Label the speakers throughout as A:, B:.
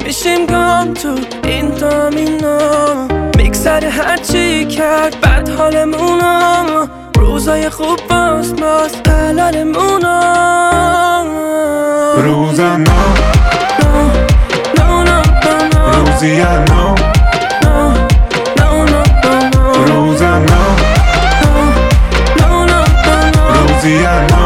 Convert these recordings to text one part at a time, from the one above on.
A: میشیم گم تو این دامینا، میگذره هرچی کرد بد حالمونا، روزای خوب باز حلالمونا.
B: روزم روزی روزم روزی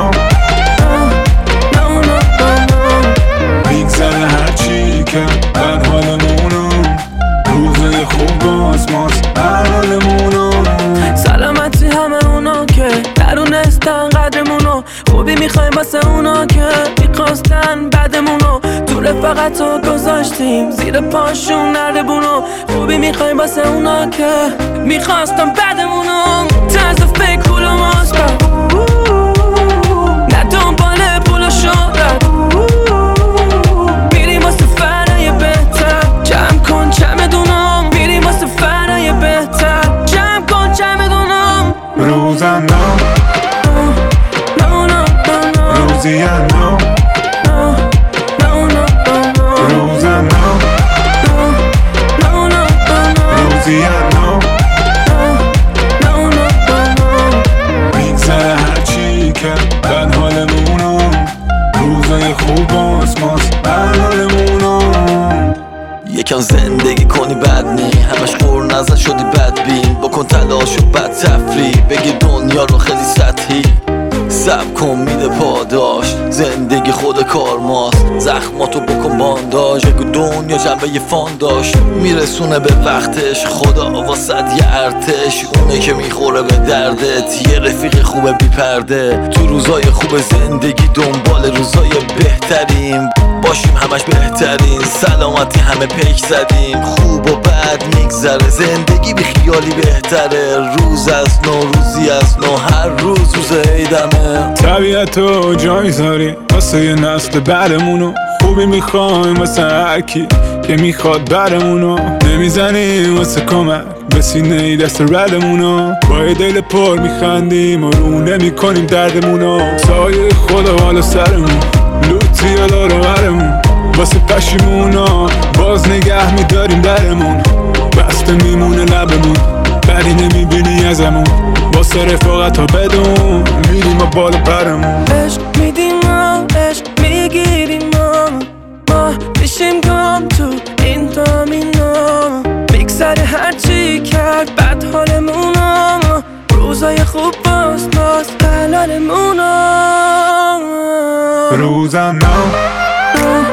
B: میگذره هرچی که بد حالمونو، روزای خوب باز حلالمونو.
A: سلامتی همه اونا که درونستن قدرمونو، خوبی میخوایم واسه اونا که میخواستن بدمونو، تو رفاقت رو گذاشتیم زیر پاشون نردبونو، خوبی میخوایم واسه اونا که میخواستن بدمونو. طرز فکر پول و مثبت، نه دنبال پول و شهرت، میریم واسه فرای بهتر، جمع کن چمدونم، میریم واسه فرای بهتر، جمع کن چمدونم.
B: روزم روزی روزم روزی میگذره هرچی که بد حالمونو، روزای خوب باز حلالمونو.
C: یکم زندگی کنی بد نی، همش خور نزن شدی بدبین، بکن تلاش و بد تفریح، بگی دنیا رو خیلی سطحی، سب کن میده پاداش، زندگی خود کار ماست، زخماتو بکن بانداژ، بگو دنیا جنبه فان داشت، میرسونه به وقتش، خدا واسد یه ارتش، اونه که میخوره به دردت، یه رفیق خوبه بی پرده، تو روزای خوب زندگی دنبال روزای بهتریم، باشیم همش بهترین، سلامتی همه پیک زدیم، خوب و بد میگذره، زندگی بی خیالی بهتره، روز از نو روزی از نو، هر روز روز عیدمه.
B: طبیعتو جا میذاری واسه یه نسل بعدمونو، خوبی میخوایم واسه هرکی که میخواد برمونو، نمیزنیم واسه کمک به سینه دست ردمونو، با یه دل پر میخندیم و رو نمیکنیم دردمونو، سایه خدا والا سرمون، لوتی الا رو برمون، واسه پشیمونا باز نگه میداریم درمون، بسته میمونه لبمون، بدی نمیبینی ازمون، واسه رفاقت ها بدون میریم و بالا پرمون.
A: عشق میدیم و عشق میگیریم ما میشیم گم تو این دامینا، میگذره هرچی کرد بد حالمونا، روزای خوب باز حلالمونا.
B: روزم